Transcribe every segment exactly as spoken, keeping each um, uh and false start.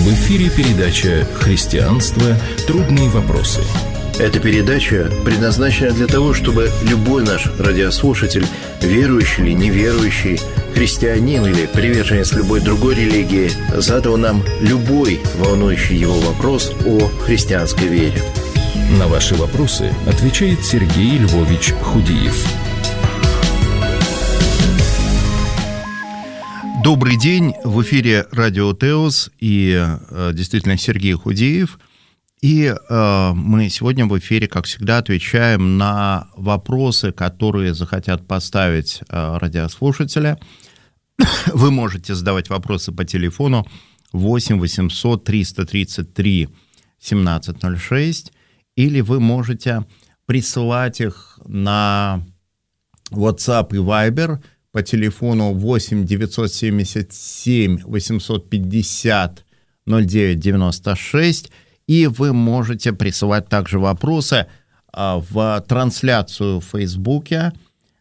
В эфире передача «Христианство. Трудные вопросы». Эта передача предназначена для того, чтобы любой наш радиослушатель, верующий или неверующий, христианин или приверженец любой другой религии, задал нам любой волнующий его вопрос о христианской вере. На ваши вопросы отвечает Сергей Львович Худиев. Добрый день, в эфире Радио Теос и э, действительно Сергей Худиев. И э, мы сегодня в эфире, как всегда, отвечаем на вопросы, которые захотят поставить э, радиослушатели. Вы можете задавать вопросы по телефону восемь восемьсот триста тридцать три семнадцать ноль шесть, или вы можете присылать их на WhatsApp и Viber по телефону восемь девятьсот семьдесят семь восемьсот пятьдесят ноль девять девяносто шесть, и вы можете присылать также вопросы в трансляцию в Фейсбуке,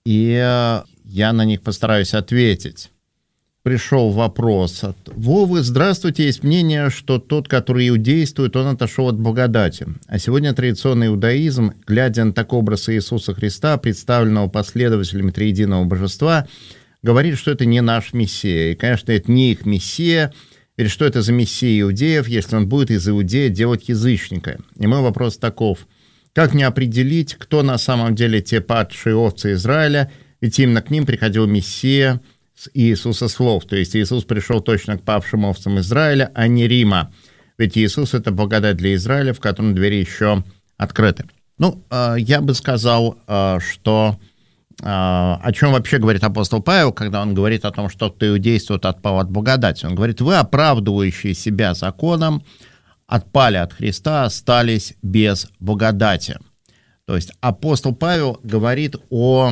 и я на них постараюсь ответить. Пришел вопрос от Вовы. Здравствуйте, есть мнение, что тот, который иудействует, он отошел от благодати. А сегодня традиционный иудаизм, глядя на такой образ Иисуса Христа, представленного последователями триединого божества, говорит, что это не наш Мессия. И, конечно, это не их Мессия. Или что это за Мессия иудеев, если он будет из Иудея делать язычника? И мой вопрос таков. Как мне определить, кто на самом деле те падшие овцы Израиля? Ведь именно к ним приходил Мессия с Иисуса слов. То есть Иисус пришел точно к павшим овцам Израиля, а не Рима. Ведь Иисус — это благодать для Израиля, в котором двери еще открыты. Ну, я бы сказал, что о чем вообще говорит апостол Павел, когда он говорит о том, что кто иудействует, отпал от благодати. Он говорит: вы, оправдывающие себя законом, отпали от Христа, остались без благодати. То есть апостол Павел говорит о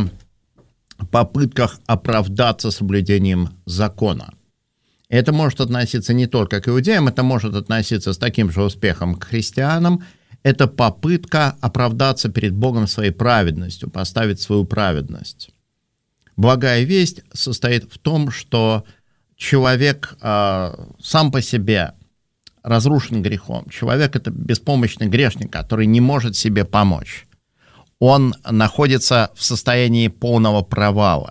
попытках оправдаться соблюдением закона. Это может относиться не только к иудеям, это может относиться с таким же успехом к христианам. Это попытка оправдаться перед Богом своей праведностью, поставить свою праведность. Благая весть состоит в том, что человек э, сам по себе разрушен грехом. Человек — это беспомощный грешник, который не может себе помочь. Он находится в состоянии полного провала.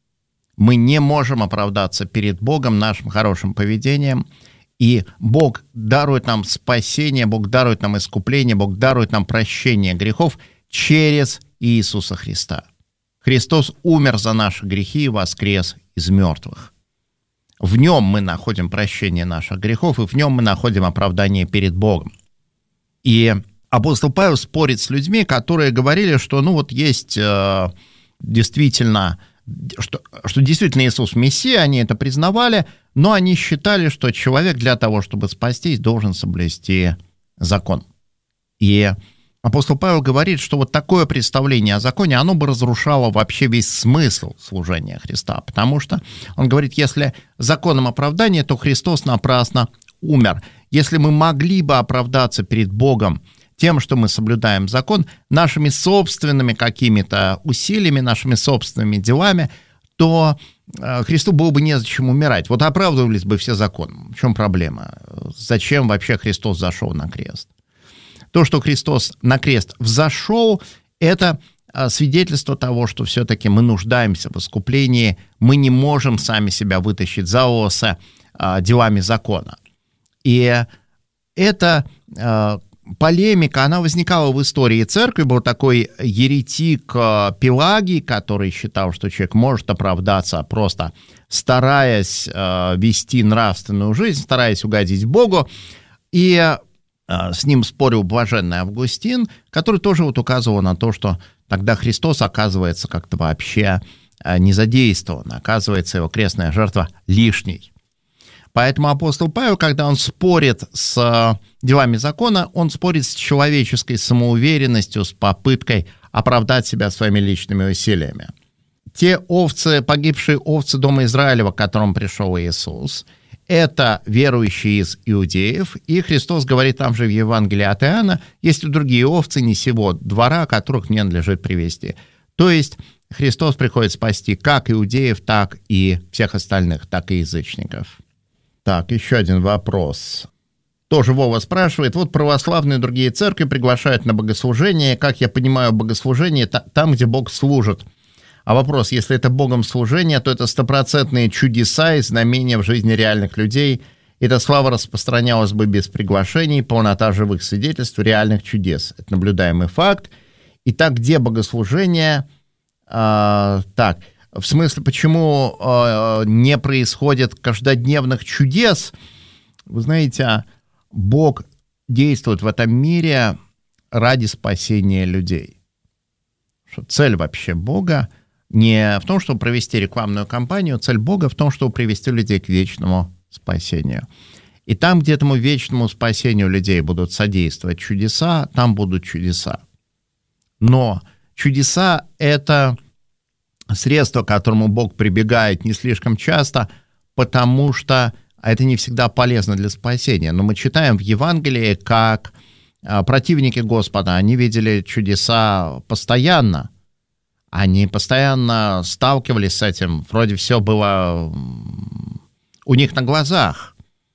Мы не можем оправдаться перед Богом нашим хорошим поведением, и Бог дарует нам спасение, Бог дарует нам искупление, Бог дарует нам прощение грехов через Иисуса Христа. Христос умер за наши грехи и воскрес из мертвых. В Нем мы находим прощение наших грехов, и в Нем мы находим оправдание перед Богом. И апостол Павел спорит с людьми, которые говорили, что ну вот есть э, действительно, что, что действительно Иисус Мессия, они это признавали, но они считали, что человек для того, чтобы спастись, должен соблюсти закон. И апостол Павел говорит, что вот такое представление о законе, оно бы разрушало вообще весь смысл служения Христа, потому что он говорит, если законом оправдания, то Христос напрасно умер. Если мы могли бы оправдаться перед Богом тем, что мы соблюдаем закон, нашими собственными какими-то усилиями, нашими собственными делами, то Христу было бы незачем умирать. Вот оправдывались бы все законы. В чем проблема? Зачем вообще Христос зашел на крест? То, что Христос на крест взошел, это свидетельство того, что все-таки мы нуждаемся в искуплении, мы не можем сами себя вытащить за волосы делами закона. И это полемика, она возникала в истории церкви. Был такой еретик Пелагий, который считал, что человек может оправдаться, просто стараясь э, вести нравственную жизнь, стараясь угодить Богу. И э, с ним спорил блаженный Августин, который тоже вот указывал на то, что тогда Христос оказывается как-то вообще э, не задействован, оказывается его крестная жертва лишней. Поэтому апостол Павел, когда он спорит с делами закона, он спорит с человеческой самоуверенностью, с попыткой оправдать себя своими личными усилиями. Те овцы, погибшие овцы дома Израилева, к которым пришел Иисус, это верующие из иудеев, и Христос говорит там же в Евангелии от Иоанна, есть и другие овцы не сего двора, которых мне надлежит привести. То есть Христос приходит спасти как иудеев, так и всех остальных, так и язычников. Так, еще один вопрос. Тоже Вова спрашивает, вот православные и другие церкви приглашают на богослужение. Как я понимаю, богослужение там, где Бог служит. А вопрос, если это Богом служение, то это стопроцентные чудеса и знамения в жизни реальных людей. Эта слава распространялась бы без приглашений, полнота живых свидетельств реальных чудес. Это наблюдаемый факт. Итак, где богослужение? А, так, в смысле, почему а, не происходит каждодневных чудес? Вы знаете, Бог действует в этом мире ради спасения людей. Что цель вообще Бога не в том, чтобы провести рекламную кампанию, цель Бога в том, чтобы привести людей к вечному спасению. И там, где этому вечному спасению людей будут содействовать чудеса, там будут чудеса. Но чудеса — это средство, к которому Бог прибегает не слишком часто, потому что это не всегда полезно для спасения. Но мы читаем в Евангелии, как противники Господа, они видели чудеса постоянно. Они постоянно сталкивались с этим. Вроде все было у них на глазах.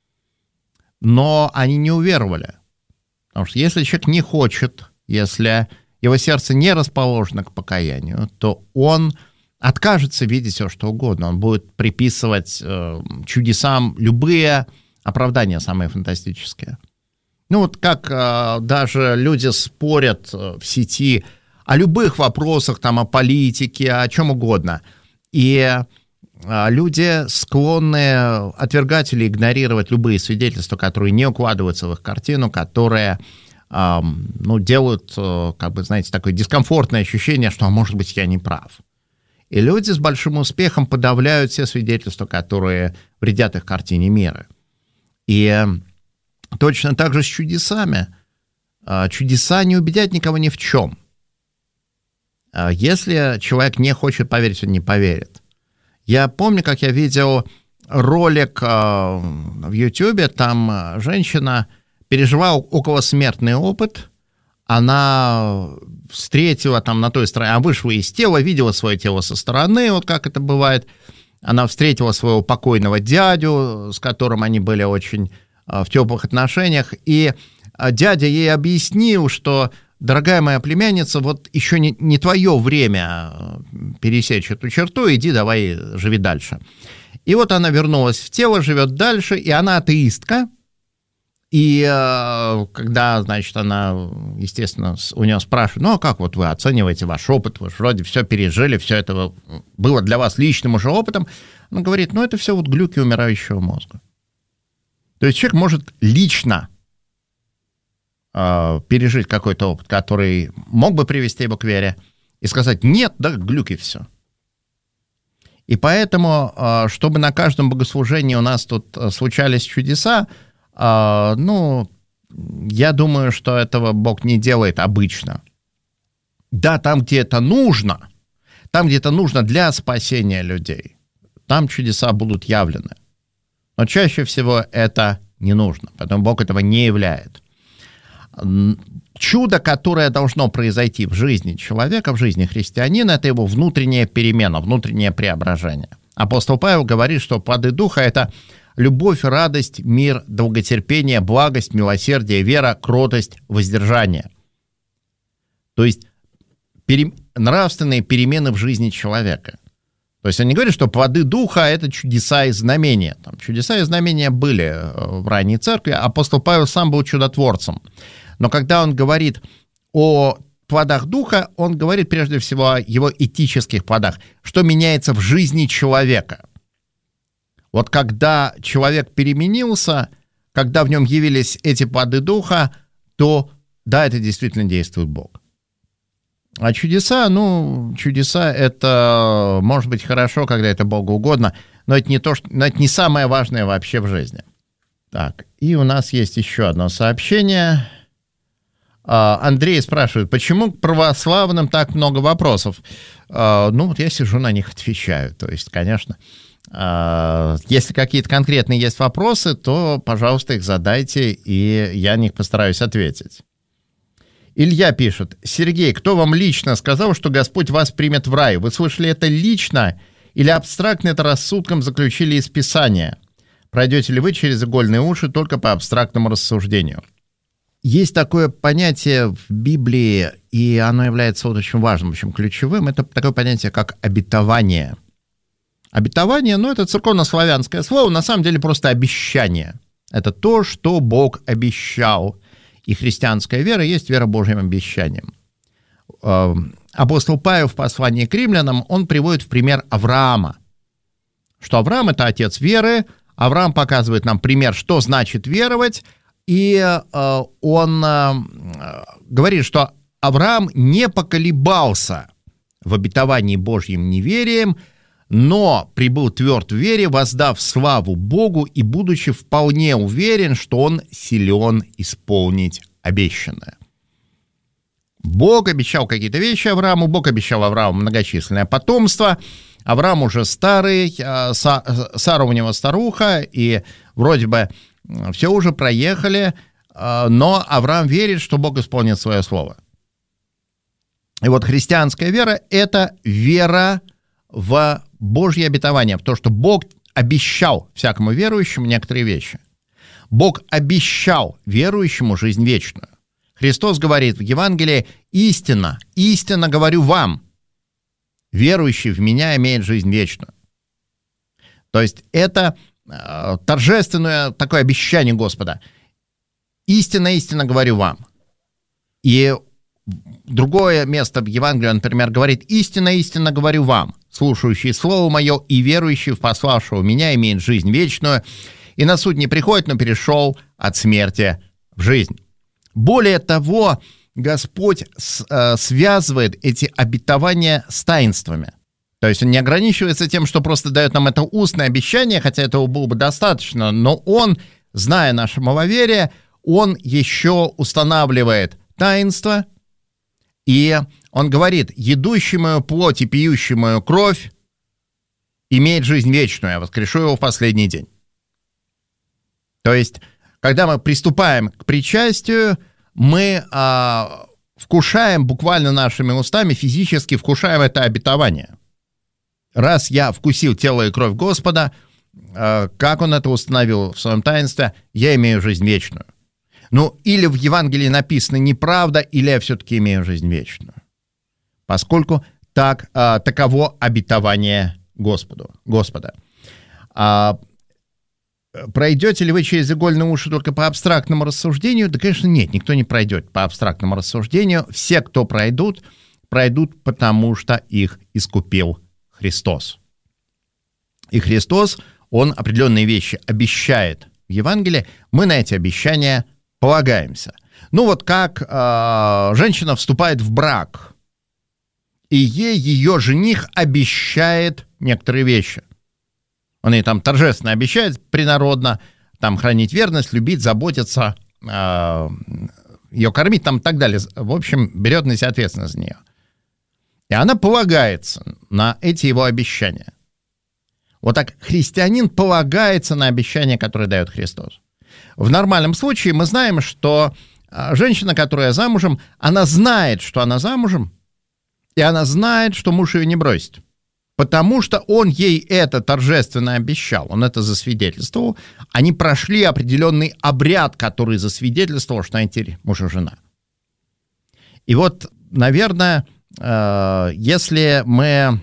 Но они не уверовали. Потому что если человек не хочет, если его сердце не расположено к покаянию, то он откажется видеть все, что угодно. Он будет приписывать э, чудесам любые оправдания, самые фантастические. Ну вот как э, даже люди спорят в сети о любых вопросах, там, о политике, о чем угодно. И э, люди склонны отвергать или игнорировать любые свидетельства, которые не укладываются в их картину, которые э, ну, делают, э, как бы, знаете, такое дискомфортное ощущение, что, а может быть, я не прав. И люди с большим успехом подавляют все свидетельства, которые вредят их картине мира. И точно так же с чудесами. Чудеса не убедят никого ни в чем. Если человек не хочет поверить, он не поверит. Я помню, как я видел ролик в Ютьюбе, там женщина переживала околосмертный опыт. Она встретила там на той стороне, она вышла из тела, видела свое тело со стороны, вот как это бывает. Она встретила своего покойного дядю, с которым они были очень в теплых отношениях, и дядя ей объяснил, что, дорогая моя племянница, вот еще не, не твое время пересечь эту черту, иди давай живи дальше. И вот она вернулась в тело, живет дальше, и она атеистка. И э, когда, значит, она, естественно, у нее спрашивают, ну, а как вот вы оцениваете ваш опыт? Вы же вроде все пережили, все это было для вас личным уже опытом. Она говорит, ну, это все вот глюки умирающего мозга. То есть человек может лично э, пережить какой-то опыт, который мог бы привести его к вере, и сказать, нет, да, глюки все. И поэтому, э, чтобы на каждом богослужении у нас тут случались чудеса, Uh, ну, я думаю, что этого Бог не делает обычно. Да, там, где это нужно, там, где это нужно для спасения людей, там чудеса будут явлены. Но чаще всего это не нужно, поэтому Бог этого не являет. Чудо, которое должно произойти в жизни человека, в жизни христианина, это его внутренняя перемена, внутреннее преображение. Апостол Павел говорит, что плоды Духа — это любовь, радость, мир, долготерпение, благость, милосердие, вера, кротость, воздержание. То есть пере... нравственные перемены в жизни человека. То есть он не говорит, что плоды Духа — это чудеса и знамения. Там чудеса и знамения были в ранней церкви. Апостол Павел сам был чудотворцем. Но когда он говорит о плодах Духа, он говорит прежде всего о его этических плодах. Что меняется в жизни человека. Вот когда человек переменился, когда в нем явились эти плоды Духа, то да, это действительно действует Бог. А чудеса, ну, чудеса это может быть хорошо, когда это Богу угодно, но это не то, что, но это не самое важное вообще в жизни. Так, и у нас есть еще одно сообщение. Андрей спрашивает, почему к православным так много вопросов? Ну, вот я сижу на них, отвечаю. То есть, конечно, если какие-то конкретные есть вопросы, то, пожалуйста, их задайте, и я на них постараюсь ответить. Илья пишет, Сергей, кто вам лично сказал, что Господь вас примет в рай? Вы слышали это лично или абстрактно это рассудком заключили из Писания? Пройдете ли вы через игольные уши только по абстрактному рассуждению? Есть такое понятие в Библии, и оно является вот очень важным, очень ключевым. Это такое понятие, как обетование. Обетование, ну, это церковно-славянское слово, на самом деле просто обещание. Это то, что Бог обещал. И христианская вера есть вера Божьим обещанием. Апостол Павел в послании к римлянам, он приводит в пример Авраама, что Авраам – это отец веры. Авраам показывает нам пример, что значит веровать, и э, он э, говорит, что Авраам не поколебался в обетовании Божьим неверием, но прибыл тверд в вере, воздав славу Богу и будучи вполне уверен, что он силен исполнить обещанное. Бог обещал какие-то вещи Аврааму, Бог обещал Аврааму многочисленное потомство. Авраам уже старый, Сара у него старуха, и вроде бы все уже проехали, но Авраам верит, что Бог исполнит свое слово. И вот христианская вера – это вера в Божье обетование, в то, что Бог обещал всякому верующему некоторые вещи. Бог обещал верующему жизнь вечную. Христос говорит в Евангелии: «Истинно, истинно говорю вам, верующий в Меня имеет жизнь вечную». То есть это э, торжественное такое обещание Господа. «Истинно, истинно говорю вам». И другое место в Евангелии, он, например, говорит: «Истинно, истинно говорю вам, слушающий Слово Мое и верующий в пославшего Меня имеет жизнь вечную, и на суд не приходит, но перешел от смерти в жизнь». Более того, Господь с, э, связывает эти обетования с таинствами. То есть он не ограничивается тем, что просто дает нам это устное обещание, хотя этого было бы достаточно, но он, зная наше маловерие, он еще устанавливает таинство, и он говорит: «Едущий мою плоть и пьющий мою кровь имеет жизнь вечную, я воскрешу его в последний день». То есть, когда мы приступаем к причастию, мы а, вкушаем буквально нашими устами, физически вкушаем это обетование. Раз я вкусил тело и кровь Господа, а, как он это установил в своем таинстве, я имею жизнь вечную. Ну, или в Евангелии написано неправда, или я все-таки имею жизнь вечную. Поскольку так, а, таково обетование Господу, Господа. А, Пройдете ли вы через игольные уши только по абстрактному рассуждению? Да, конечно, нет, никто не пройдет по абстрактному рассуждению. Все, кто пройдут, пройдут, потому что их искупил Христос. И Христос, Он определенные вещи обещает в Евангелии, мы на эти обещания полагаемся. Ну вот как э, женщина вступает в брак, и ей ее жених обещает некоторые вещи. Он ей там торжественно обещает, принародно, там хранить верность, любить, заботиться, э, ее кормить там и так далее. В общем, берет на себя ответственность за нее. И она полагается на эти его обещания. Вот так христианин полагается на обещания, которые дает Христос. В нормальном случае мы знаем, что женщина, которая замужем, она знает, что она замужем, и она знает, что муж ее не бросит. Потому что он ей это торжественно обещал, он это засвидетельствовал. Они прошли определенный обряд, который засвидетельствовал, что они теперь муж и жена. И вот, наверное, если мы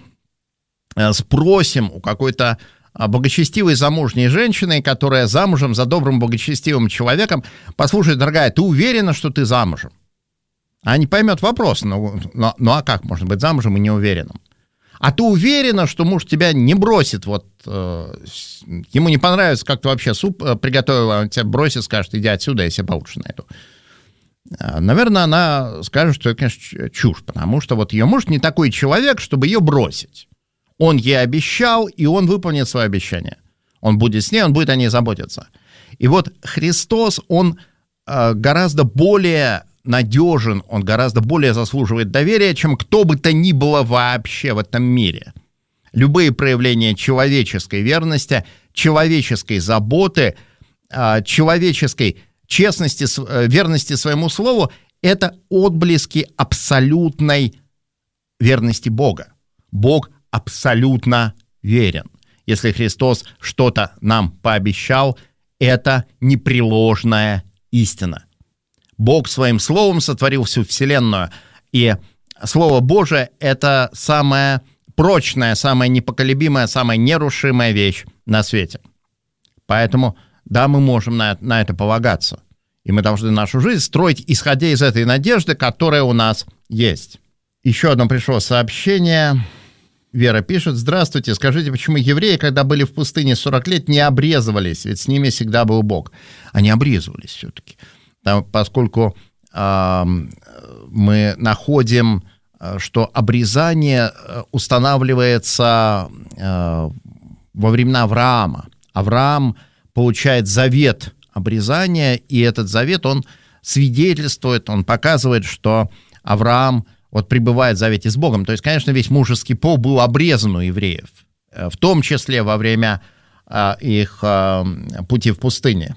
спросим у какой-то благочестивой замужней женщины, которая замужем за добрым благочестивым человеком: «Послушай, дорогая, ты уверена, что ты замужем?» Она не поймет вопрос, ну, ну, ну а как можно быть замужем и неуверенным? А ты уверена, что муж тебя не бросит, вот э, ему не понравится, как ты вообще суп приготовила, он тебя бросит, скажет: иди отсюда, я себе получше найду. Наверное, она скажет, что это, конечно, чушь, потому что вот ее муж не такой человек, чтобы ее бросить. Он ей обещал, и он выполнит свое обещание. Он будет с ней, он будет о ней заботиться. И вот Христос, он э, гораздо более надежен, он гораздо более заслуживает доверия, чем кто бы то ни было вообще в этом мире. Любые проявления человеческой верности, человеческой заботы, человеческой честности, верности своему слову – это отблески абсолютной верности Бога. Бог абсолютно верен. Если Христос что-то нам пообещал, это непреложная истина. Бог своим словом сотворил всю вселенную, и Слово Божие – это самая прочная, самая непоколебимая, самая нерушимая вещь на свете. Поэтому, да, мы можем на, на это полагаться. И мы должны нашу жизнь строить, исходя из этой надежды, которая у нас есть. Еще одно пришло сообщение. Вера пишет: «Здравствуйте, скажите, почему евреи, когда были в пустыне сорок лет, не обрезывались? Ведь с ними всегда был Бог». Они обрезывались все-таки, поскольку э, мы находим, что обрезание устанавливается э, во времена Авраама. Авраам получает завет обрезания, и этот завет, он свидетельствует, он показывает, что Авраам вот пребывает в завете с Богом. То есть, конечно, весь мужеский пол был обрезан у евреев, в том числе во время а, их а, пути в пустыне.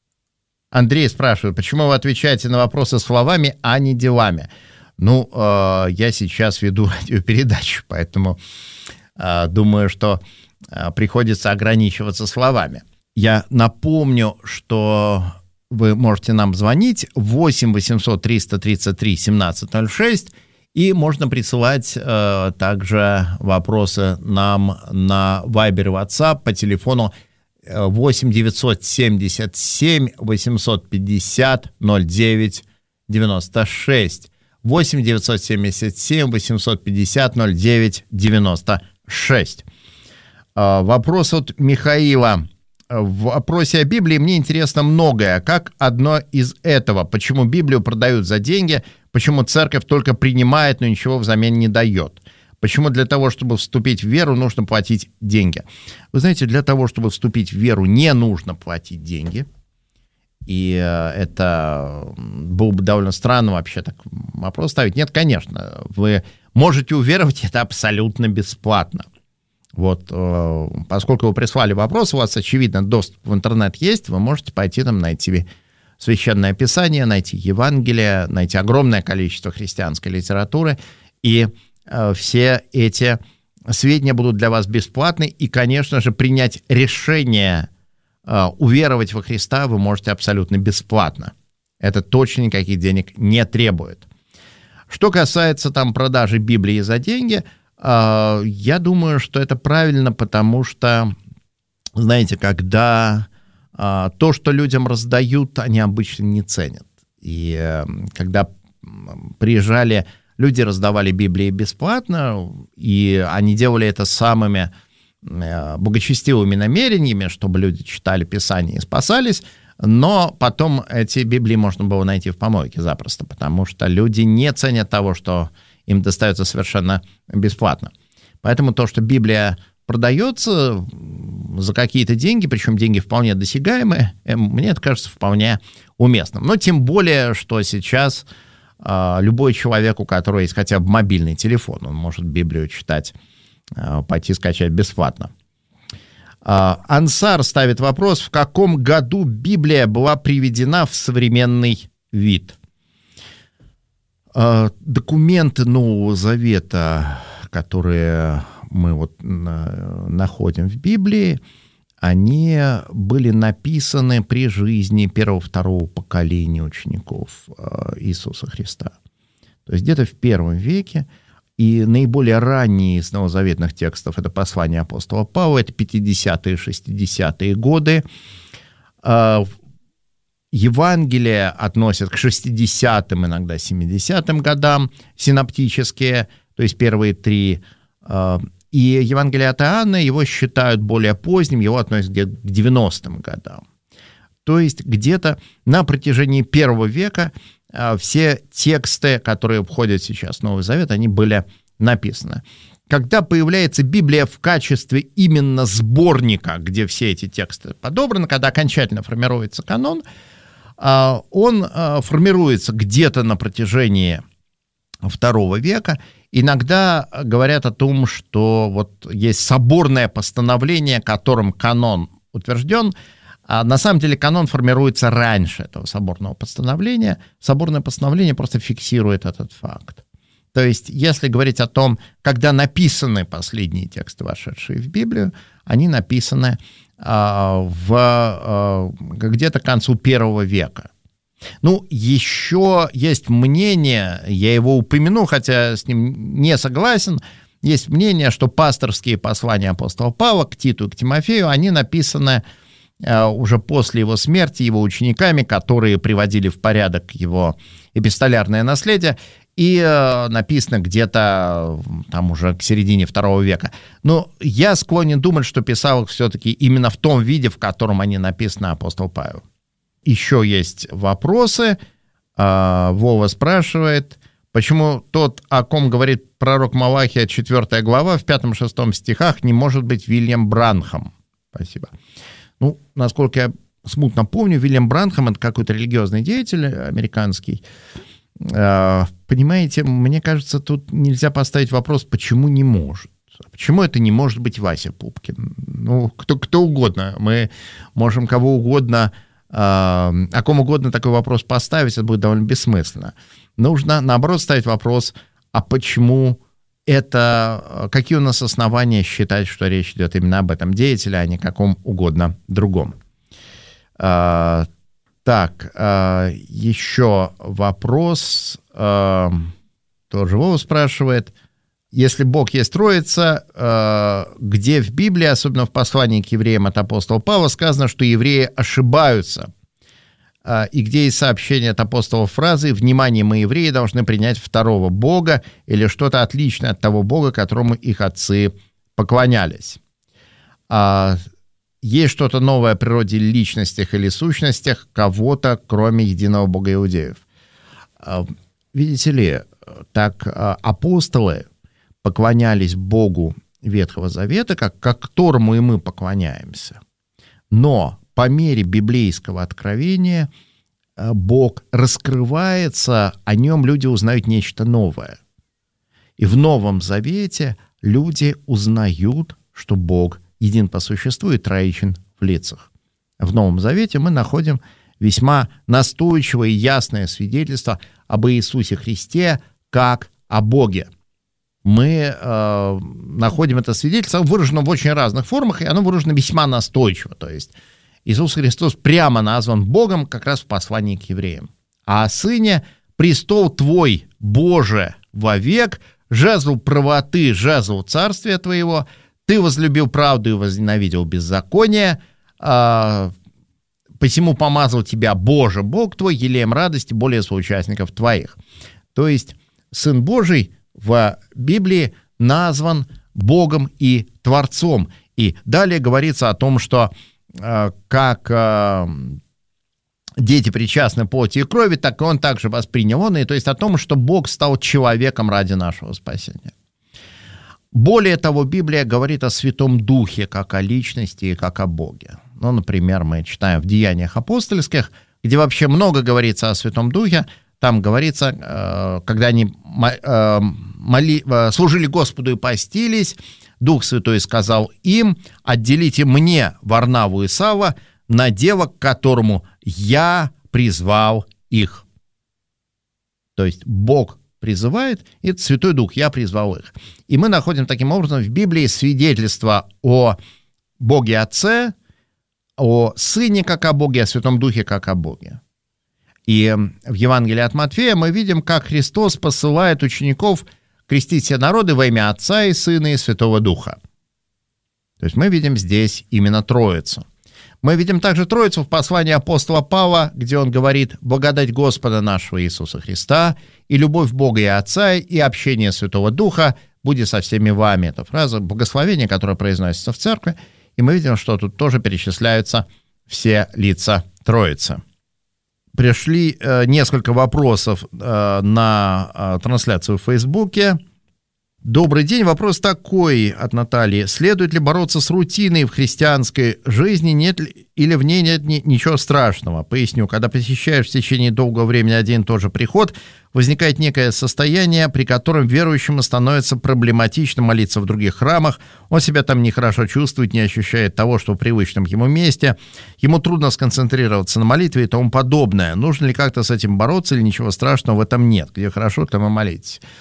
Андрей спрашивает, почему вы отвечаете на вопросы словами, а не делами? Ну, а, я сейчас веду радиопередачу, поэтому а, думаю, что а, приходится ограничиваться словами. Я напомню, что вы можете нам звонить восемь восемьсот триста тридцать три семнадцать ноль шесть, и можно присылать э, также вопросы нам на Viber и WhatsApp по телефону восемь девятьсот семьдесят семь восемьсот пятьдесят ноль девять девяносто шесть. восемь девятьсот семьдесят семь восемьсот пятьдесят ноль девять девяносто шесть. Э, вопрос от Михаила. В вопросе о Библии мне интересно многое. Как одно из этого? Почему Библию продают за деньги? Почему церковь только принимает, но ничего взамен не дает? Почему для того, чтобы вступить в веру, нужно платить деньги? Вы знаете, для того, чтобы вступить в веру, не нужно платить деньги. И это было бы довольно странно вообще так вопрос ставить. Нет, конечно, вы можете уверовать, это абсолютно бесплатно. Вот, поскольку вы прислали вопрос, у вас, очевидно, доступ в интернет есть, вы можете пойти там найти Священное Писание, найти Евангелие, найти огромное количество христианской литературы, и э, все эти сведения будут для вас бесплатны, и, конечно же, принять решение э, уверовать во Христа вы можете абсолютно бесплатно. Это точно никаких денег не требует. Что касается там продажи Библии за деньги, э, я думаю, что это правильно, потому что, знаете, когда э, то, что людям раздают, они обычно не ценят. И э, когда приезжали люди, раздавали Библии бесплатно, и они делали это самыми э, благочестивыми намерениями, чтобы люди читали Писание и спасались, но потом эти Библии можно было найти в помойке запросто, потому что люди не ценят того, что им достается совершенно бесплатно. Поэтому то, что Библия продается за какие-то деньги, причем деньги вполне досягаемые, мне это кажется вполне уместным. Но тем более, что сейчас э, любой человек, у которого есть хотя бы мобильный телефон, он может Библию читать, э, пойти скачать бесплатно. Ансар ставит вопрос, в каком году Библия была приведена в современный вид? Документы Нового Завета, которые мы вот находим в Библии, они были написаны при жизни первого-второго поколения учеников Иисуса Христа. То есть где-то в первом веке. И наиболее ранние из новозаветных текстов — это послание апостола Павла, это пятидесятые, шестидесятые годы. Евангелие относят к шестидесятым, иногда семидесятым годам, синоптические, то есть первые три. И Евангелие от Иоанна, его считают более поздним, его относят к девяностым годам. То есть где-то на протяжении первого века все тексты, которые входят сейчас в Новый Завет, они были написаны. Когда появляется Библия в качестве именно сборника, где все эти тексты подобраны, когда окончательно формируется канон, он формируется где-то на протяжении второго века. Иногда говорят о том, что вот есть соборное постановление, которым канон утвержден. А на самом деле канон формируется раньше этого соборного постановления. Соборное постановление просто фиксирует этот факт. То есть, если говорить о том, когда написаны последние тексты, вошедшие в Библию, они написаны э, в, э, где-то к концу первого века. Ну, еще есть мнение, я его упомяну, хотя с ним не согласен, есть мнение, что пасторские послания апостола Павла к Титу и к Тимофею, они написаны э, уже после его смерти его учениками, которые приводили в порядок его эпистолярное наследие, и э, написано где-то там уже к середине второго века. Но я склонен думать, что писал их все-таки именно в том виде, в котором они написаны апостол Павел. Еще есть вопросы. Э, Вова спрашивает, почему тот, о ком говорит пророк Малахия, четвёртая глава, в пятом-шестом стихах, не может быть Вильям Бранхам? Спасибо. Ну, насколько я смутно помню, Вильям Бранхам — это какой-то религиозный деятель американский. Понимаете, мне кажется, тут нельзя поставить вопрос, почему не может. Почему это не может быть Вася Пупкин? Ну, кто, кто угодно. Мы можем кого угодно, о ком угодно такой вопрос поставить, это будет довольно бессмысленно. Нужно, наоборот, ставить вопрос, а почему это, какие у нас основания считать, что речь идет именно об этом деятеле, а не каком угодно другом. Так, еще вопрос, тоже Вова спрашивает, если Бог есть Троица, где в Библии, особенно в послании к евреям от апостола Павла, сказано, что евреи ошибаются, и где есть сообщение от апостола фразы «Внимание, мы, евреи, должны принять второго Бога» или что-то отличное от того Бога, которому их отцы поклонялись. Есть что-то новое о природе, личностях или сущностях кого-то, кроме единого Бога иудеев. Видите ли, так апостолы поклонялись Богу Ветхого Завета, как, как которому и мы поклоняемся. Но по мере библейского откровения Бог раскрывается, о нем люди узнают нечто новое. И в Новом Завете люди узнают, что Бог един по существу и троичен в лицах. В Новом Завете мы находим весьма настойчивое и ясное свидетельство об Иисусе Христе как о Боге. Мы э, находим это свидетельство, выражено в очень разных формах, и оно выражено весьма настойчиво. То есть Иисус Христос прямо назван Богом как раз в послании к евреям. А о Сыне: «Престол Твой, Боже, вовек, жезл правоты, жезл царствия Твоего, Ты возлюбил правду и возненавидел беззаконие, а, посему помазал Тебя, Боже, Бог Твой, елеем радости более соучастников Твоих». То есть Сын Божий в Библии назван Богом и Творцом. И далее говорится о том, что э, как э, дети причастны плоти и крови, так и он также воспринял он, и то есть о том, что Бог стал человеком ради нашего спасения. Более того, Библия говорит о Святом Духе как о личности и как о Боге. Ну, например, мы читаем в Деяниях апостольских, где вообще много говорится о Святом Духе. Там говорится, когда они моли, служили Господу и постились, Дух Святой сказал им: «Отделите мне Варнаву и Савла на дело, к которому я призвал их». То есть Бог призывает, и это Святой Дух, я призвал их. И мы находим таким образом в Библии свидетельство о Боге Отце, о Сыне как о Боге, о Святом Духе как о Боге. И в Евангелии от Матфея мы видим, как Христос посылает учеников крестить все народы во имя Отца и Сына и Святого Духа. То есть мы видим здесь именно Троицу. Мы видим также Троицу в послании апостола Павла, где он говорит: «Благодать Господа нашего Иисуса Христа и любовь Бога и Отца и общение Святого Духа будет со всеми вами». Это фраза благословения, которая произносится в церкви. И мы видим, что тут тоже перечисляются все лица Троицы. Пришли э, несколько вопросов э, на э, трансляцию в Фейсбуке. Добрый день. Вопрос такой от Натальи. Следует ли бороться с рутиной в христианской жизни, нет ли, или в ней нет ни, ничего страшного? Поясню. Когда посещаешь в течение долгого времени один и тот же приход, возникает некое состояние, при котором верующему становится проблематично молиться в других храмах. Он себя там нехорошо чувствует, не ощущает того, что в привычном ему месте. Ему трудно сконцентрироваться на молитве и тому подобное. Нужно ли как-то с этим бороться или ничего страшного в этом нет? Где хорошо, там и молитесь.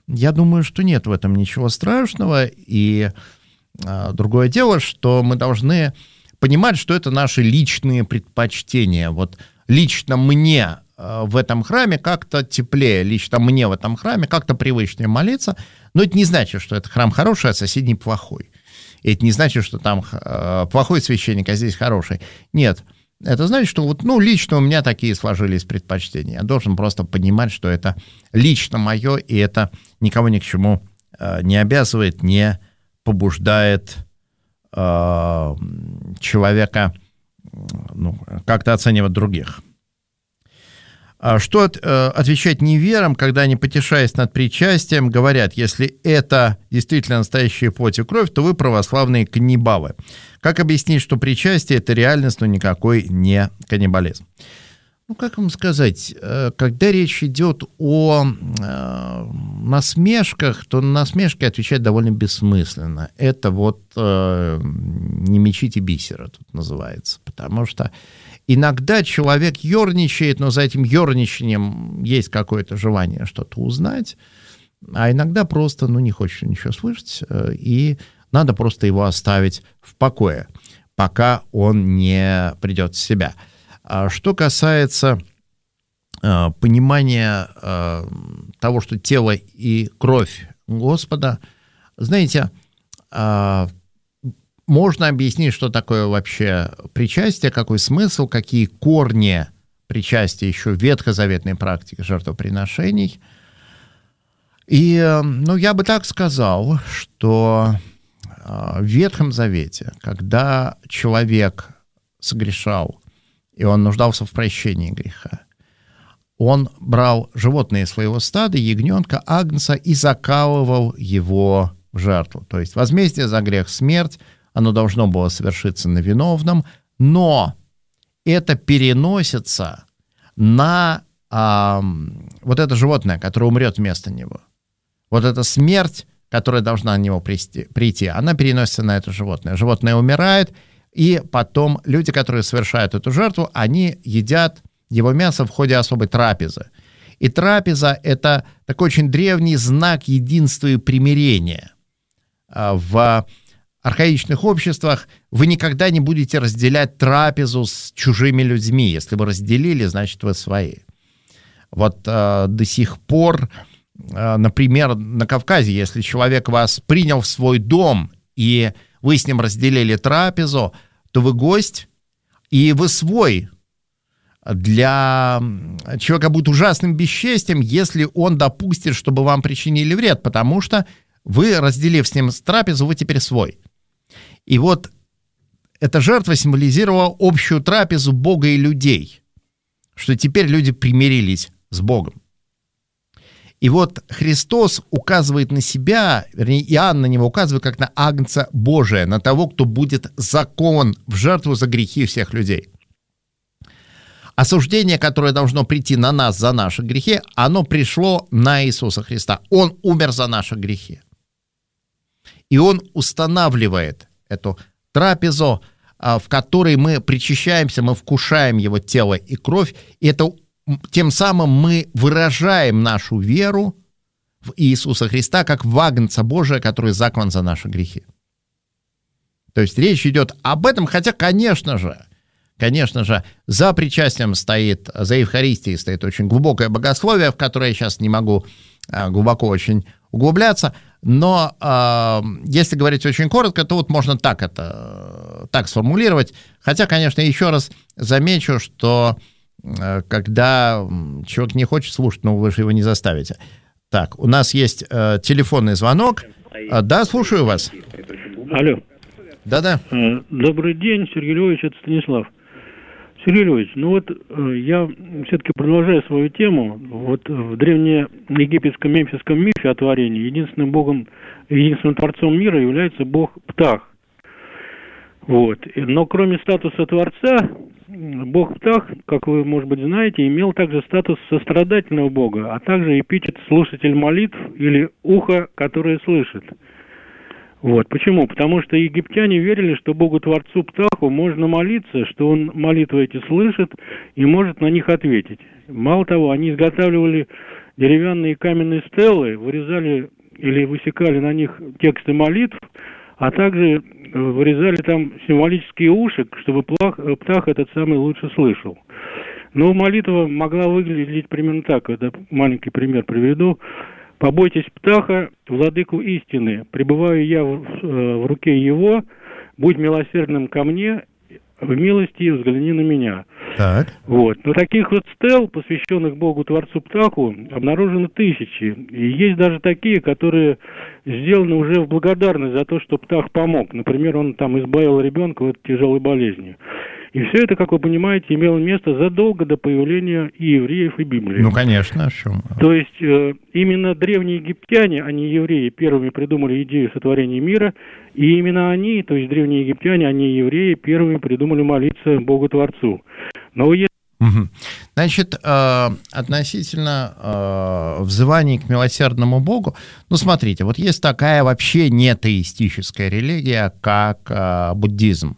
я думаю, что нет в этом ничего страшного. И а, другое дело, что мы должны понимать, что это наши личные предпочтения. Вот лично мне а, в этом храме как-то теплее, лично мне в этом храме как-то привычнее молиться. Но это не значит, что этот храм хороший, а соседний плохой. И это не значит, что там а, плохой священник, а здесь хороший. Нет. Это значит, что вот, ну, лично у меня такие сложились предпочтения. Я должен просто понимать, что это лично мое, и это никого ни к чему э, не обязывает, не побуждает э, человека ну, как-то оценивать других. Что от, э, отвечать неверам, когда они, потешаясь над причастием, говорят, если это действительно настоящая плоть и кровь, то вы православные каннибалы. Как объяснить, что причастие – это реальность, но никакой не каннибализм? Ну, как вам сказать, э, когда речь идет о э, насмешках, то на насмешки отвечать довольно бессмысленно. Это вот э, не мечите бисера тут называется, потому что иногда человек ерничает, но за этим ерничанием есть какое-то желание что-то узнать, а иногда просто ну, не хочет ничего слышать, и надо просто его оставить в покое, пока он не придет в себя. Что касается э, понимания э, того, что тело и кровь Господа, знаете, э, можно объяснить, что такое вообще причастие, какой смысл, какие корни причастия еще в ветхозаветной практике жертвоприношений. И, ну, я бы так сказал, что в Ветхом Завете, когда человек согрешал, и он нуждался в прощении греха, он брал животное из своего стада, ягненка, агнца, и закалывал его в жертву. То есть возмездие за грех — смерть, оно должно было совершиться на виновном, но это переносится на а, вот это животное, которое умрет вместо него. Вот эта смерть, которая должна на него прийти, прийти, она переносится на это животное. Животное умирает, и потом люди, которые совершают эту жертву, они едят его мясо в ходе особой трапезы. И трапеза — это такой очень древний знак единства и примирения. В архаичных обществах вы никогда не будете разделять трапезу с чужими людьми. Если вы разделили, значит, вы свои. Вот э, до сих пор, э, например, на Кавказе, если человек вас принял в свой дом, и вы с ним разделили трапезу, то вы гость, и вы свой. Для человека будет ужасным бесчестием, если он допустит, чтобы вам причинили вред, потому что вы, разделив с ним трапезу, вы теперь свой. И вот эта жертва символизировала общую трапезу Бога и людей, что теперь люди примирились с Богом. И вот Христос указывает на себя, вернее, Иоанн на него указывает как на Агнца Божия, на того, кто будет закован в жертву за грехи всех людей. Осуждение, которое должно прийти на нас за наши грехи, оно пришло на Иисуса Христа. Он умер за наши грехи. И Он устанавливает эту трапезу, в которой мы причащаемся, мы вкушаем Его тело и кровь, и это, тем самым мы выражаем нашу веру в Иисуса Христа как в Агнца Божия, который заклан за наши грехи. То есть речь идет об этом, хотя, конечно же, конечно же, за причастием стоит, за Евхаристией стоит очень глубокое богословие, в которое я сейчас не могу глубоко очень углубляться, но э, если говорить очень коротко, то вот можно так это так сформулировать. Хотя, конечно, еще раз замечу, что э, когда человек не хочет слушать, ну вы же его не заставите. Так, у нас есть э, телефонный звонок. Э, да, слушаю вас. Алло. Да-да. Добрый день, Сергей Львович, это Станислав. Сергей Львович, ну вот я все-таки продолжаю свою тему. Вот в древнеегипетском мемфисском мифе о творении единственным богом, единственным творцом мира является бог Птах. Вот. Но кроме статуса творца, бог Птах, как вы, может быть, знаете, имел также статус сострадательного бога, а также эпитет слушатель молитв или ухо, которое слышит. Вот. Почему? Потому что египтяне верили, что Богу-творцу Птаху можно молиться, что он молитвы эти слышит и может на них ответить. Мало того, они изготавливали деревянные и каменные стелы, вырезали или высекали на них тексты молитв, а также вырезали там символические уши, чтобы птах, птах этот самый лучше слышал. Но молитва могла выглядеть примерно так. Это маленький пример приведу. «Побойтесь птаха, владыку истины, пребываю я в, в руке его, будь милосердным ко мне, в милости взгляни на меня». Так. Вот. Но таких вот стел, посвященных Богу Творцу Птаху, обнаружено тысячи. И есть даже такие, которые сделаны уже в благодарность за то, что Птах помог. Например, он там избавил ребенка от тяжелой болезни. И все это, как вы понимаете, имело место задолго до появления и евреев, и Библии. Ну, конечно, о чем? То есть э, именно древние египтяне, а не евреи, первыми придумали идею сотворения мира, и именно они, то есть древние египтяне, а не евреи, первыми придумали молиться Богу Творцу. Но если... Угу. Значит, э, относительно э, взываний к милосердному Богу, ну, смотрите, вот есть такая вообще нетеистическая религия, как э, буддизм.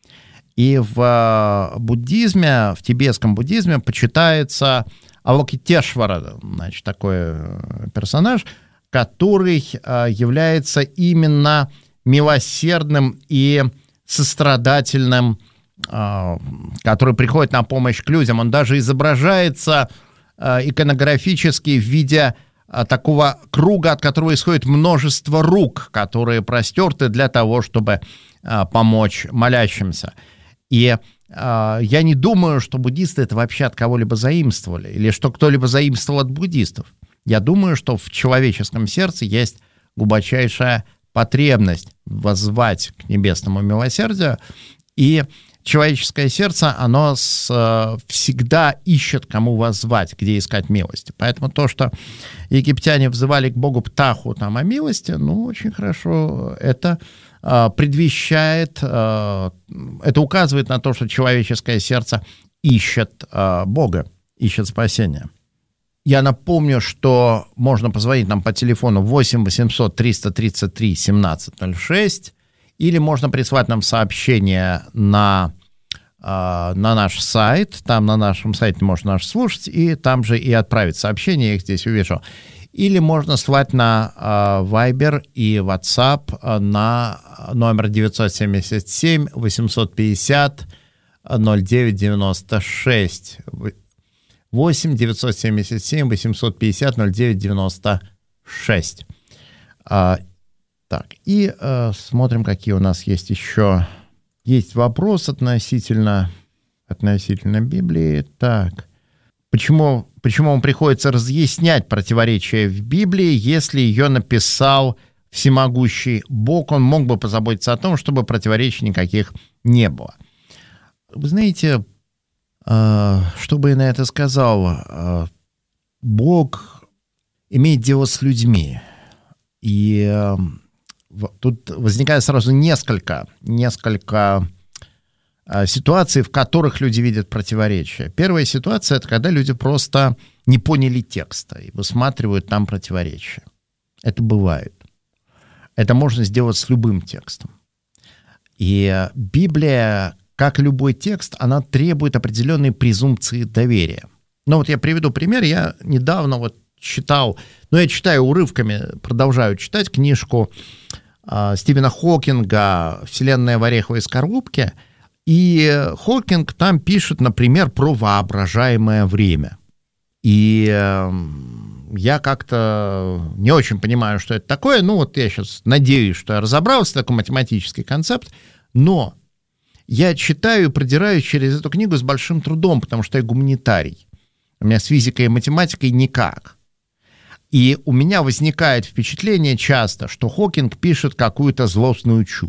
И в буддизме, в тибетском буддизме почитается Авалокитешвара, значит, такой персонаж, который является именно милосердным и сострадательным, который приходит на помощь к людям. Он даже изображается иконографически в виде такого круга, от которого исходит множество рук, которые простерты для того, чтобы помочь молящимся. И э, я не думаю, что буддисты это вообще от кого-либо заимствовали, или что кто-либо заимствовал от буддистов. Я думаю, что в человеческом сердце есть глубочайшая потребность воззвать к небесному милосердию, и человеческое сердце, оно с, э, всегда ищет, кому воззвать, где искать милости. Поэтому то, что египтяне взывали к Богу Птаху там, о милости, ну, очень хорошо, это... предвещает, это указывает на то, что человеческое сердце ищет Бога, ищет спасения. Я напомню, что можно позвонить нам по телефону восемь восемьсот триста тридцать три семнадцать ноль шесть, или можно прислать нам сообщение на, на наш сайт, там на нашем сайте можно наш слушать, и там же и отправить сообщение, я их здесь увижу. Или можно слать на uh, Viber и WhatsApp на номер девятьсот семьдесят семь восемьсот пятьдесят ноль девять девяносто шесть. восемь девятьсот семьдесят семь восемьсот пятьдесят ноль девять девяносто шесть. Uh, так, и uh, смотрим, какие у нас есть еще. Есть вопрос относительно, относительно Библии. Так, почему... Почему вам приходится разъяснять противоречия в Библии, если ее написал всемогущий Бог? Он мог бы позаботиться о том, чтобы противоречий никаких не было. Вы знаете, что бы я на это сказал? Бог имеет дело с людьми. И тут возникает сразу несколько, несколько ситуаций, в которых люди видят противоречия. Первая ситуация — это когда люди просто не поняли текста и высматривают там противоречия. Это бывает. Это можно сделать с любым текстом. И Библия, как и любой текст, она требует определенной презумпции доверия. Ну вот я приведу пример. Я недавно вот читал, ну я читаю урывками, продолжаю читать книжку э, Стивена Хокинга «Вселенная в ореховой скорлупке». И Хокинг там пишет, например, про воображаемое время. И э, я как-то не очень понимаю, что это такое. Ну, вот я сейчас надеюсь, что я разобрался, такой математический концепт. Но я читаю и продираюсь через эту книгу с большим трудом, потому что я гуманитарий. У меня с физикой и математикой никак. И у меня возникает впечатление часто, что Хокинг пишет какую-то злостную чушь.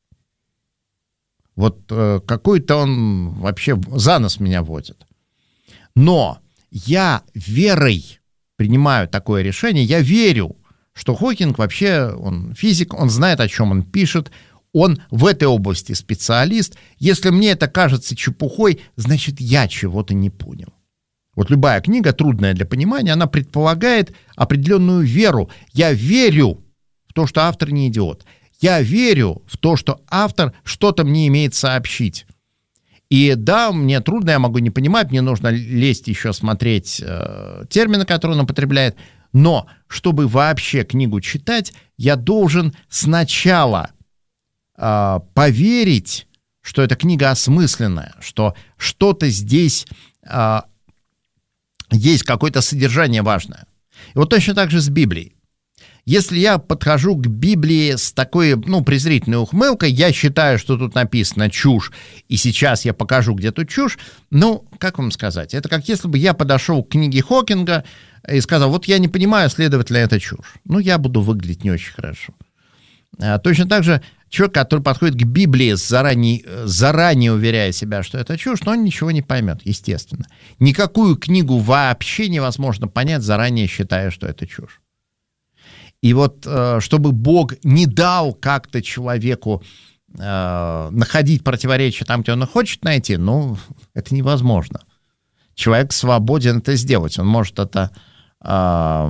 Вот э, какой-то он вообще за нос меня водит. Но я верой принимаю такое решение, я верю, что Хокинг вообще, он физик, он знает, о чем он пишет, он в этой области специалист. Если мне это кажется чепухой, значит, я чего-то не понял. Вот любая книга, трудная для понимания, она предполагает определенную веру. Я верю в то, что автор не идиот. Я верю в то, что автор что-то мне имеет сообщить. И да, мне трудно, я могу не понимать, мне нужно лезть еще смотреть э, термины, которые он употребляет, но чтобы вообще книгу читать, я должен сначала э, поверить, что эта книга осмысленная, что что-то здесь э, есть, какое-то содержание важное. И вот точно так же с Библией. Если я подхожу к Библии с такой, ну, презрительной ухмылкой, я считаю, что тут написано чушь, и сейчас я покажу, где тут чушь, ну, как вам сказать, это как если бы я подошел к книге Хокинга и сказал, вот я не понимаю, следовательно, это чушь. Ну, я буду выглядеть не очень хорошо. А точно так же человек, который подходит к Библии, заранее, заранее уверяя себя, что это чушь, но он ничего не поймет, естественно. Никакую книгу вообще невозможно понять, заранее считая, что это чушь. И вот, чтобы Бог не дал как-то человеку э, находить противоречия там, где он их хочет найти, ну, это невозможно. Человек свободен это сделать. Он может это... Э,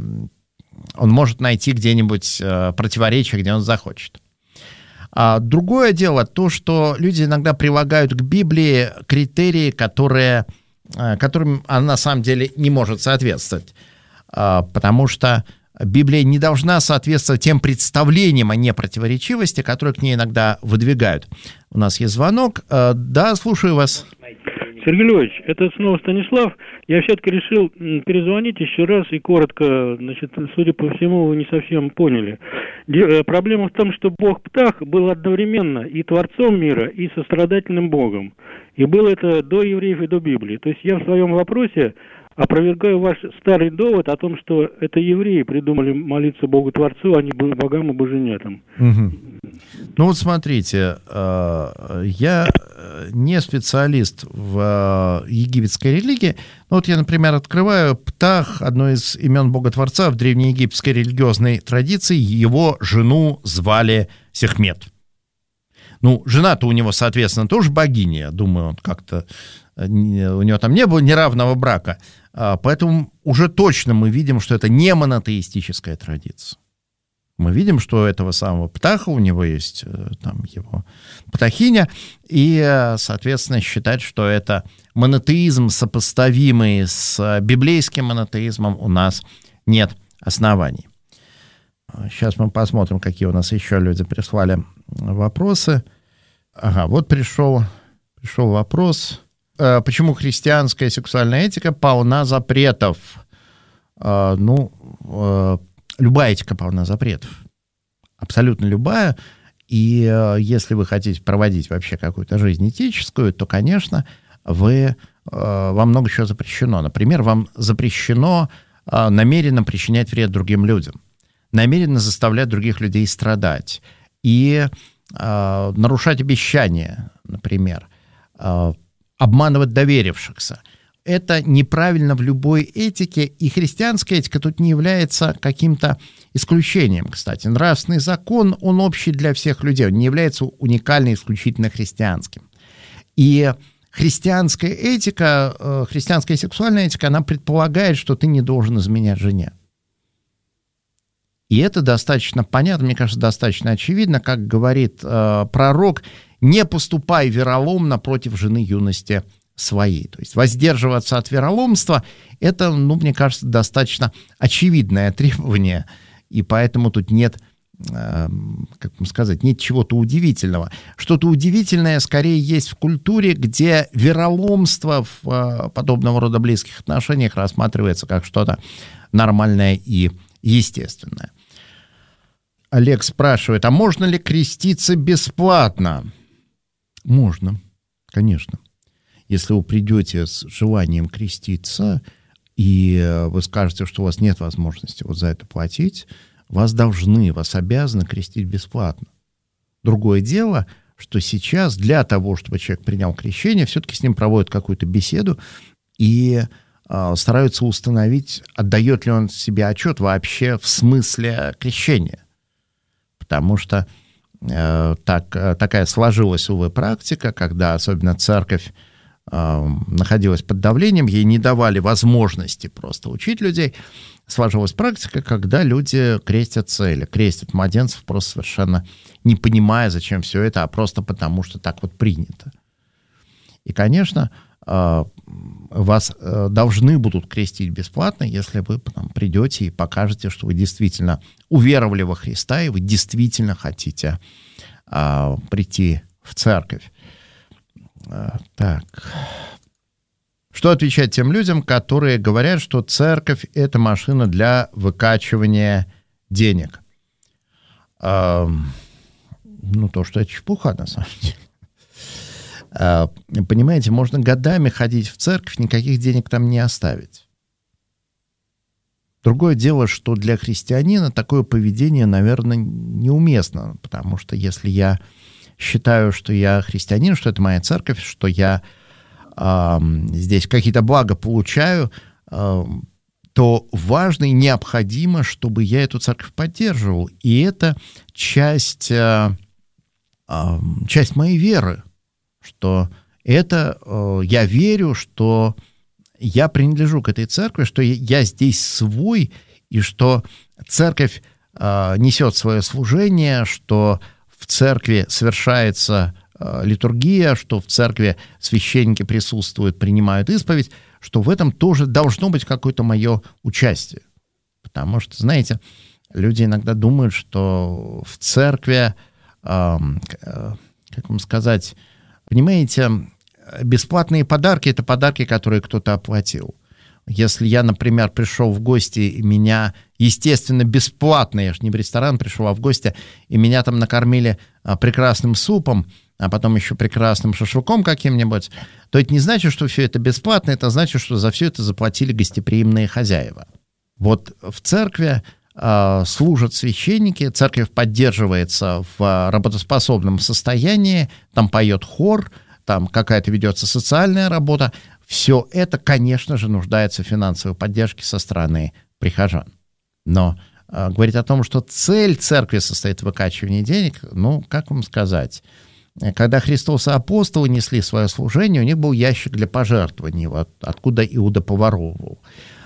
он может найти где-нибудь э, противоречие, где он захочет. А другое дело то, что люди иногда прилагают к Библии критерии, которые, э, которым она на самом деле не может соответствовать. Э, потому что Библия не должна соответствовать тем представлениям о непротиворечивости, которые к ней иногда выдвигают. У нас есть звонок. Да, слушаю вас. Сергей Львович, это снова Станислав. Я все-таки решил перезвонить еще раз и коротко, значит, судя по всему, вы не совсем поняли. Проблема в том, что Бог-птах был одновременно и творцом мира, и сострадательным Богом. И было это до евреев и до Библии. То есть я в своем вопросе опровергаю ваш старый довод о том, что это евреи придумали молиться Богу-творцу, а не богам и боженятам. Угу. Ну вот смотрите, я не специалист в египетской религии. Вот я, например, открываю Птах, одно из имен Бога-творца в древнеегипетской религиозной традиции. Его жену звали Сехмет. Ну, жена-то у него, соответственно, тоже богиня. Я думаю, он как-то... У него там не было неравного брака. Поэтому уже точно мы видим, что это не монотеистическая традиция. Мы видим, что у этого самого Птаха, у него есть там его птахиня, и, соответственно, считать, что это монотеизм, сопоставимый с библейским монотеизмом, у нас нет оснований. Сейчас мы посмотрим, какие у нас еще люди прислали вопросы. Ага, вот пришел, пришел вопрос. Почему христианская сексуальная этика полна запретов? Ну, любая этика полна запретов. Абсолютно любая. И если вы хотите проводить вообще какую-то жизнь этическую, то, конечно, вы, вам много чего запрещено. Например, вам запрещено намеренно причинять вред другим людям, намеренно заставлять других людей страдать и нарушать обещания, например, обманывать доверившихся. Это неправильно в любой этике, и христианская этика тут не является каким-то исключением, кстати. Нравственный закон, он общий для всех людей, он не является уникально исключительно христианским. И христианская этика, христианская сексуальная этика, она предполагает, что ты не должен изменять жене. И это достаточно понятно, мне кажется, достаточно очевидно, как говорит э, пророк, не поступай вероломно против жены юности своей. То есть воздерживаться от вероломства – это, ну, мне кажется, достаточно очевидное требование, и поэтому тут нет, э, как вам сказать, нет чего-то удивительного. Что-то удивительное скорее есть в культуре, где вероломство в э, подобного рода близких отношениях рассматривается как что-то нормальное и естественное. Олег спрашивает, а можно ли креститься бесплатно? Можно, конечно. Если вы придете с желанием креститься, и вы скажете, что у вас нет возможности вот за это платить, вас должны, вас обязаны крестить бесплатно. Другое дело, что сейчас для того, чтобы человек принял крещение, все-таки с ним проводят какую-то беседу и э, стараются установить, отдает ли он себе отчет вообще в смысле крещения. Потому что э, так, такая сложилась, увы, практика, когда особенно церковь э, находилась под давлением, ей не давали возможности просто учить людей. Сложилась практика, когда люди крестятся или крестят младенцев, просто совершенно не понимая, зачем все это, а просто потому, что так вот принято. И, конечно, вас должны будут крестить бесплатно, если вы там придете и покажете, что вы действительно уверовали во Христа, и вы действительно хотите а, прийти в церковь. А, так. Что отвечать тем людям, которые говорят, что церковь — это машина для выкачивания денег? А, ну, то, что это чепуха, на самом деле. Понимаете, можно годами ходить в церковь, никаких денег там не оставить. Другое дело, что для христианина такое поведение, наверное, неуместно, потому что если я считаю, что я христианин, что это моя церковь, что я э, здесь какие-то блага получаю, э, то важно и необходимо, чтобы я эту церковь поддерживал. И это часть, э, э, часть моей веры. Что это, э, я верю, что я принадлежу к этой церкви, что я здесь свой, и что церковь э, несет свое служение, что в церкви совершается э, литургия, что в церкви священники присутствуют, принимают исповедь, что в этом тоже должно быть какое-то мое участие. Потому что, знаете, люди иногда думают, что в церкви, э, э, как вам сказать, понимаете, бесплатные подарки — это подарки, которые кто-то оплатил. Если я, например, пришел в гости, и меня, естественно, бесплатно, я же не в ресторан пришел, а в гости, и меня там накормили прекрасным супом, а потом еще прекрасным шашлыком каким-нибудь, то это не значит, что все это бесплатно, это значит, что за все это заплатили гостеприимные хозяева. Вот в церкви э, служат священники, церковь поддерживается в работоспособном состоянии, там поет хор, там какая-то ведется социальная работа. Все это, конечно же, нуждается в финансовой поддержке со стороны прихожан. Но э, говорить о том, что цель церкви состоит в выкачивании денег, ну, как вам сказать? Когда Христос и апостолы несли свое служение, у них был ящик для пожертвований, вот откуда Иуда поворовывал.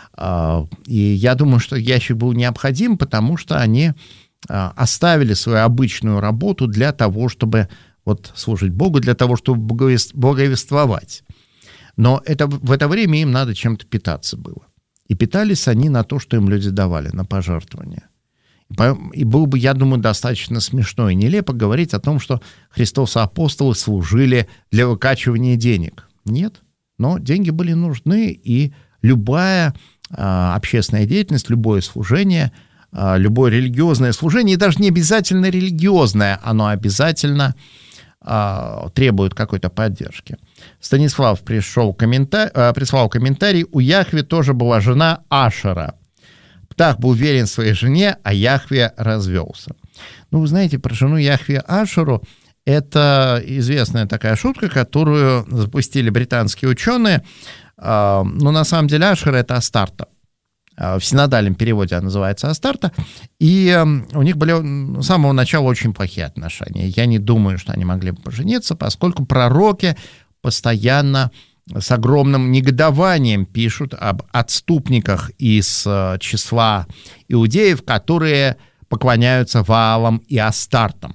И я думаю, что ящик был необходим, потому что они оставили свою обычную работу для того, чтобы вот служить Богу, для того, чтобы благовествовать. Но это, в это время им надо чем-то питаться было. И питались они на то, что им люди давали, на пожертвования. И было бы, я думаю, достаточно смешно и нелепо говорить о том, что Христос и апостолы служили для выкачивания денег. Нет, но деньги были нужны, и любая а, общественная деятельность, любое служение, а, любое религиозное служение, и даже не обязательно религиозное, оно обязательно а, требует какой-то поддержки. Станислав пришел комментарий, а, прислал комментарий: у Яхве тоже была жена Ашера. Птах был верен своей жене, а Яхве развелся. Ну, вы знаете, про жену Яхве Ашеру это известная такая шутка, которую запустили британские ученые. Но на самом деле Ашер — это Астарта. В синодальном переводе она называется Астарта. И у них были с самого начала очень плохие отношения. Я не думаю, что они могли бы пожениться, поскольку пророки постоянно с огромным негодованием пишут об отступниках из числа иудеев, которые поклоняются Ваалам и Астартам.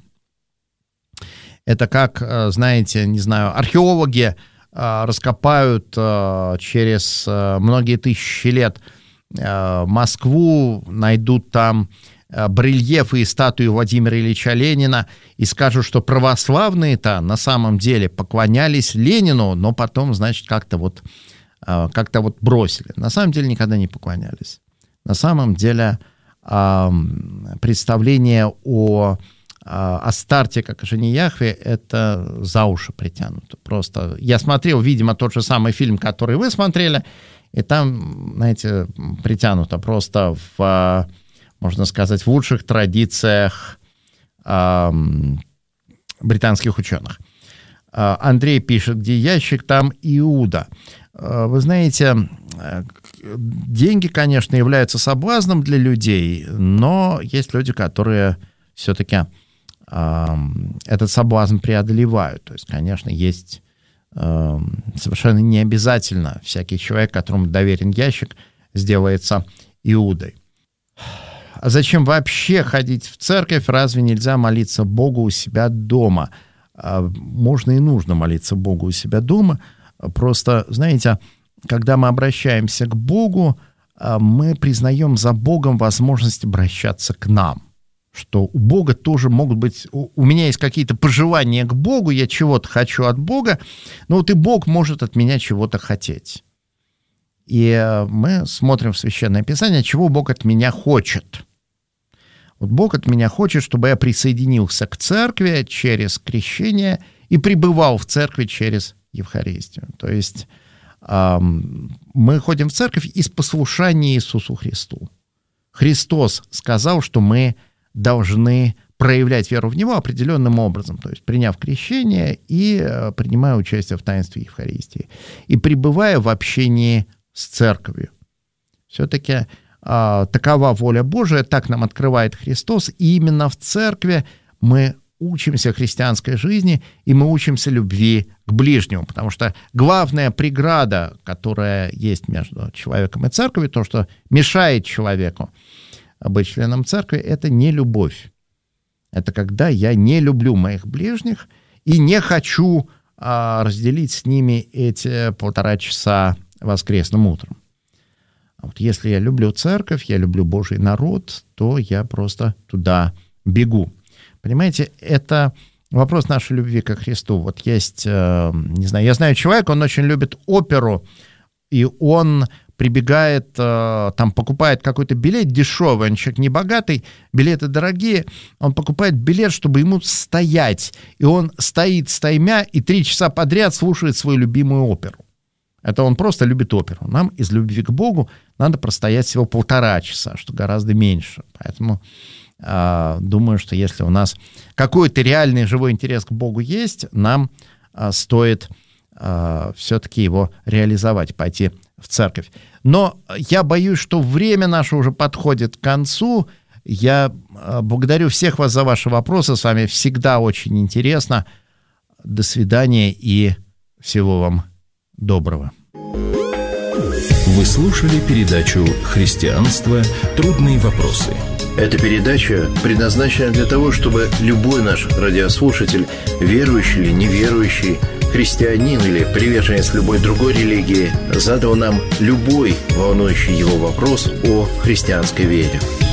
Это как, знаете, не знаю, археологи раскопают через многие тысячи лет Москву, найдут там барельефы и статуи Владимира Ильича Ленина и скажут, что православные-то на самом деле поклонялись Ленину, но потом, значит, как-то вот, как-то вот бросили. На самом деле никогда не поклонялись. На самом деле представление о Астарте как о жене Яхве — это за уши притянуто. Просто я смотрел, видимо, тот же самый фильм, который вы смотрели, и там, знаете, притянуто просто в, можно сказать, в лучших традициях э, британских ученых. Э, Андрей пишет: где ящик, там Иуда. Э, вы знаете, деньги, конечно, являются соблазном для людей, но есть люди, которые все-таки э, этот соблазн преодолевают. То есть, конечно, есть э, совершенно не обязательно всякий человек, которому доверен ящик, сделается Иудой. А зачем вообще ходить в церковь? Разве нельзя молиться Богу у себя дома? Можно и нужно молиться Богу у себя дома, Просто, знаете, когда мы обращаемся к Богу, мы признаем за Богом возможность обращаться к нам. Что у Бога тоже могут быть... У меня есть какие-то пожелания к Богу, я чего-то хочу от Бога, но вот и Бог может от меня чего-то хотеть. И мы смотрим в Священное Писание, чего Бог от меня хочет. Вот Бог от меня хочет, чтобы я присоединился к церкви через крещение и пребывал в церкви через Евхаристию. То есть эм, мы ходим в церковь из послушания Иисусу Христу. Христос сказал, что мы должны проявлять веру в Него определенным образом, то есть приняв крещение и э, принимая участие в таинстве Евхаристии, и пребывая в общении с церковью. Все-таки э, такова воля Божия, так нам открывает Христос, и именно в церкви мы учимся христианской жизни, и мы учимся любви к ближнему, потому что главная преграда, которая есть между человеком и церковью, то, что мешает человеку быть членом церкви, это не любовь. Это когда я не люблю моих ближних и не хочу а, разделить с ними эти полтора часа воскресным утром. А вот если я люблю церковь, я люблю Божий народ, то я просто туда бегу. Понимаете, это вопрос нашей любви ко Христу. Вот есть, э, не знаю, я знаю человека, он очень любит оперу, и он прибегает, там покупает какой-то билет дешевый, он человек небогатый, билеты дорогие, он покупает билет, чтобы ему стоять, и он стоит стоймя и три часа подряд слушает свою любимую оперу. Это он просто любит оперу. Нам из любви к Богу надо простоять всего полтора часа, что гораздо меньше. Поэтому э, думаю, что если у нас какой-то реальный живой интерес к Богу есть, нам э, стоит э, все-таки его реализовать, пойти в церковь. Но я боюсь, что время наше уже подходит к концу. Я благодарю всех вас за ваши вопросы. С вами всегда очень интересно. До свидания и всего вам доброго. Вы слушали передачу «Христианство. Трудные вопросы». Эта передача предназначена для того, чтобы любой наш радиослушатель, верующий или неверующий, христианин или приверженец любой другой религии, задал нам любой волнующий его вопрос о христианской вере.